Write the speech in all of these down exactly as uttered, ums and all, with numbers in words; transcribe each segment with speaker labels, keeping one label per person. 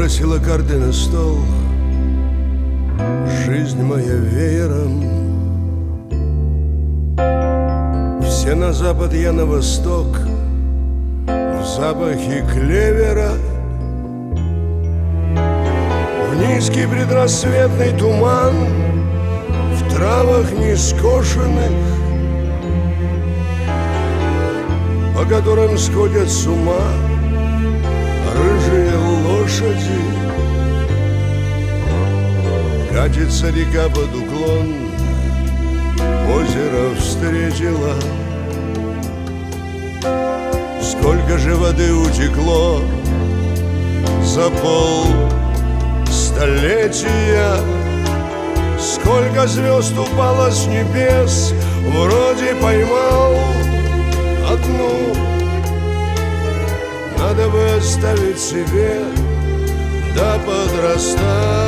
Speaker 1: бросила карты на стол. Жизнь моя веером. Все на запад, я на восток. В запахе клевера, в низкий предрассветный туман, в травах нескошенных, по которым сходят с ума рыжие лошади. Катится река под уклон, озеро встретила. Сколько же воды утекло за пол столетия, сколько звезд упало с небес, вроде поймал одну. Надо бы оставить себе, да подрастает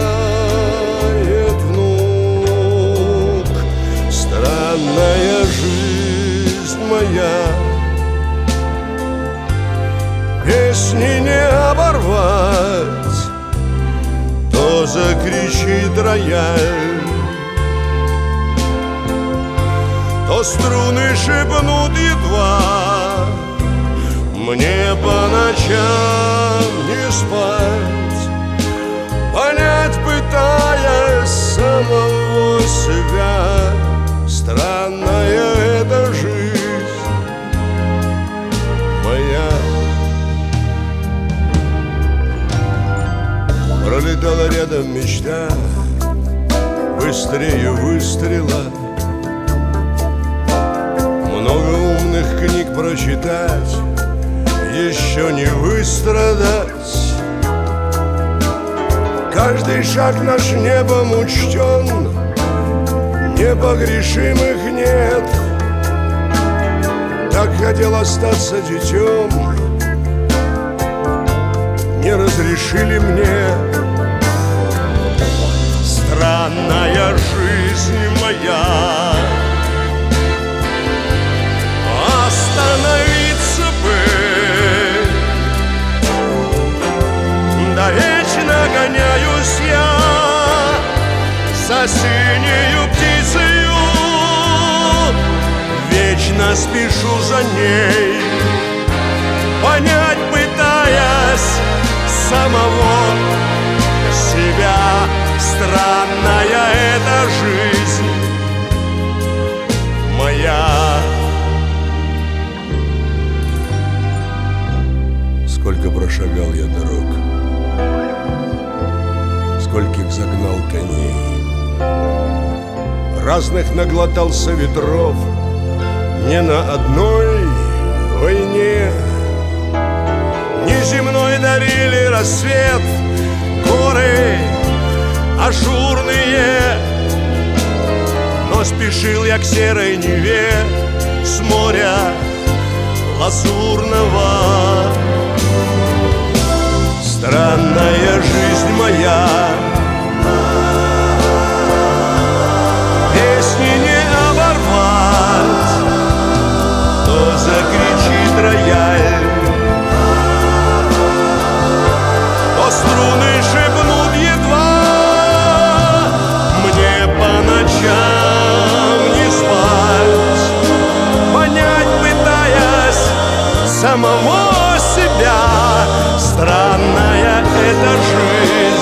Speaker 1: внук. Странная жизнь моя, песни не оборвать, то закричит рояль, то струны шепнут едва. Мне по ночам не спать, понять пытаясь самого себя. Странная эта жизнь моя. Пролетала рядом мечта, быстрее выстрела. Много умных книг прочитать, еще не выстрадать. Каждый шаг наш небом учтен, непогрешимых нет. Так хотел остаться детем, не разрешили мне. Странная жизнь моя, остановиться бы, да вечно гоняюсь я за синею птицею, вечно спешу за ней, понять пытаясь самого себя. Странная эта жизнь моя. Сколько прошагал я дорог, скольких загнал коней, разных наглотался ветров, не на одной войне. Неземной дарили рассвет горы ажурные, но спешил я к серой Неве с моря лазурного. Странная жизнь моя, песни не оборвать, то закричит рояль, то струны шепнут едва. Мне по ночам не спать, понять пытаясь самого себя. Странная эта жизнь